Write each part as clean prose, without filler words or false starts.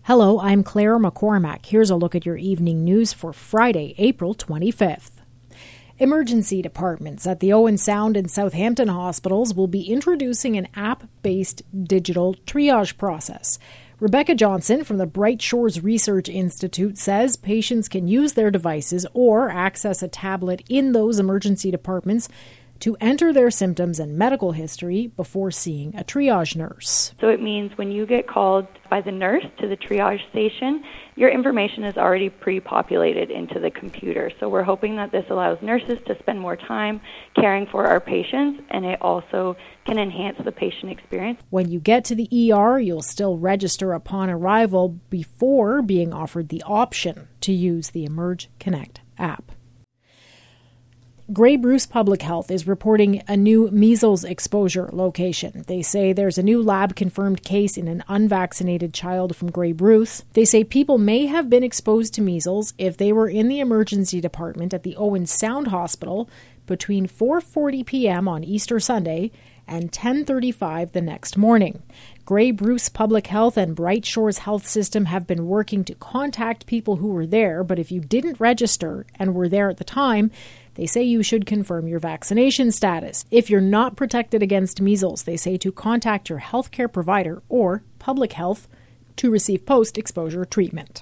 Hello, I'm Claire McCormack. Here's a look at your evening news for Friday, April 25th. Emergency departments at the Owen Sound and Southampton hospitals will be introducing an app-based digital triage process. Rebecca Johnson from the Bright Shores Research Institute says patients can use their devices or access a tablet in those emergency departments to enter their symptoms and medical history before seeing a triage nurse. So it means when you get called by the nurse to the triage station, your information is already pre-populated into the computer. So we're hoping that this allows nurses to spend more time caring for our patients, and it also can enhance the patient experience. When you get to the ER, you'll still register upon arrival before being offered the option to use the Emerge Connect app. Grey Bruce Public Health is reporting a new measles exposure location. They say there's a new lab-confirmed case in an unvaccinated child from Grey Bruce. They say people may have been exposed to measles if they were in the emergency department at the Owen Sound Hospital between 4:40 p.m. on Easter Sunday and 10:35 the next morning. Grey Bruce Public Health and Bright Shores Health System have been working to contact people who were there, but if you didn't register and were there at the time, they say you should confirm your vaccination status. If you're not protected against measles, they say to contact your healthcare provider or public health to receive post-exposure treatment.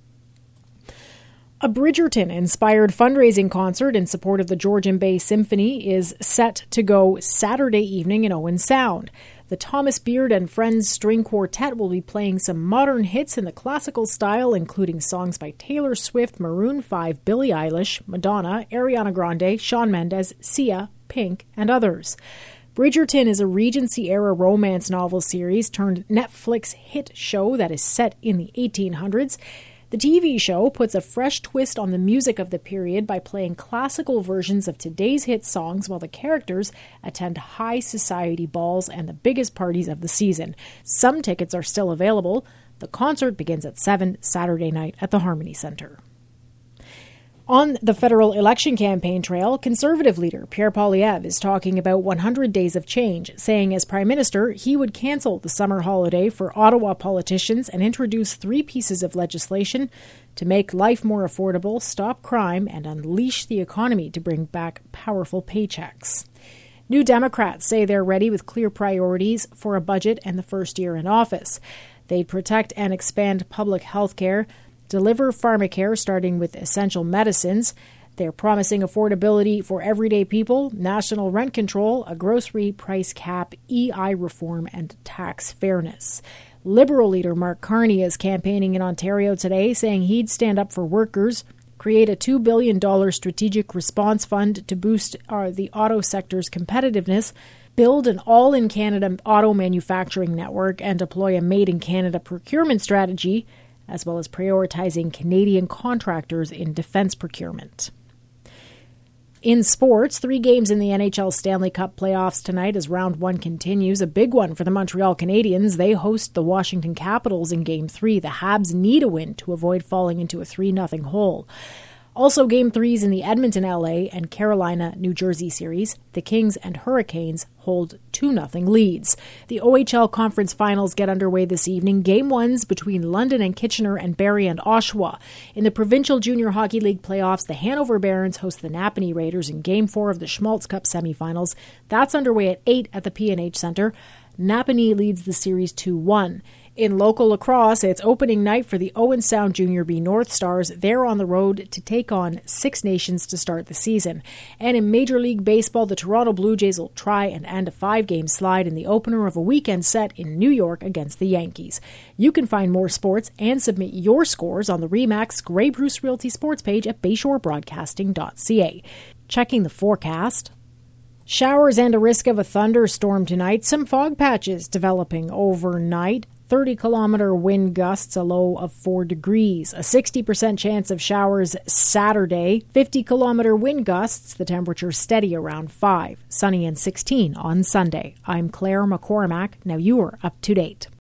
A Bridgerton-inspired fundraising concert in support of the Georgian Bay Symphony is set to go Saturday evening in Owen Sound. The Thomas Beard and Friends String Quartet will be playing some modern hits in the classical style, including songs by Taylor Swift, Maroon 5, Billie Eilish, Madonna, Ariana Grande, Shawn Mendes, Sia, Pink, and others. Bridgerton is a Regency-era romance novel series turned Netflix hit show that is set in the 1800s. The TV show puts a fresh twist on the music of the period by playing classical versions of today's hit songs while the characters attend high society balls and the biggest parties of the season. Some tickets are still available. The concert begins at 7 Saturday night at the Harmony Centre. On the federal election campaign trail, Conservative leader Pierre Poilievre is talking about 100 days of change, saying as Prime Minister he would cancel the summer holiday for Ottawa politicians and introduce 3 pieces of legislation to make life more affordable, stop crime, and unleash the economy to bring back powerful paychecks. New Democrats say they're ready with clear priorities for a budget and the first year in office. They'd protect and expand public health care, deliver pharmacare starting with essential medicines. They're promising affordability for everyday people, national rent control, a grocery price cap, EI reform, and tax fairness. Liberal leader Mark Carney is campaigning in Ontario today, saying he'd stand up for workers, create a $2 billion strategic response fund to boost the auto sector's competitiveness, build an all-in-Canada auto manufacturing network, and deploy a made-in-Canada procurement strategy, as well as prioritizing Canadian contractors in defense procurement. In sports, 3 games in the NHL Stanley Cup playoffs tonight as Round 1 continues. A big one for the Montreal Canadiens. They host the Washington Capitals in Game 3. The Habs need a win to avoid falling into a 3-0 hole. Also, Game 3s in the Edmonton-LA and Carolina-New Jersey series. The Kings and Hurricanes hold 2-0 leads. The OHL Conference Finals get underway this evening. Game 1s between London and Kitchener and Barrie and Oshawa. In the Provincial Junior Hockey League playoffs, the Hanover Barons host the Napanee Raiders in Game 4 of the Schmaltz Cup semifinals. That's underway at 8 at the P&H Centre. Napanee leads the series 2-1. In local lacrosse, it's opening night for the Owen Sound Junior B North Stars. They're on the road to take on Six Nations to start the season. And in Major League Baseball, the Toronto Blue Jays will try and end a 5-game slide in the opener of a weekend set in New York against the Yankees. You can find more sports and submit your scores on the RE/MAX Grey Bruce Realty sports page at bayshorebroadcasting.ca. Checking the forecast. Showers and a risk of a thunderstorm tonight. Some fog patches developing overnight. 30-kilometer wind gusts, a low of 4 degrees. A 60% chance of showers Saturday. 50-kilometer wind gusts, the temperature steady around 5. Sunny and 16 on Sunday. I'm Claire McCormack. Now you are up to date.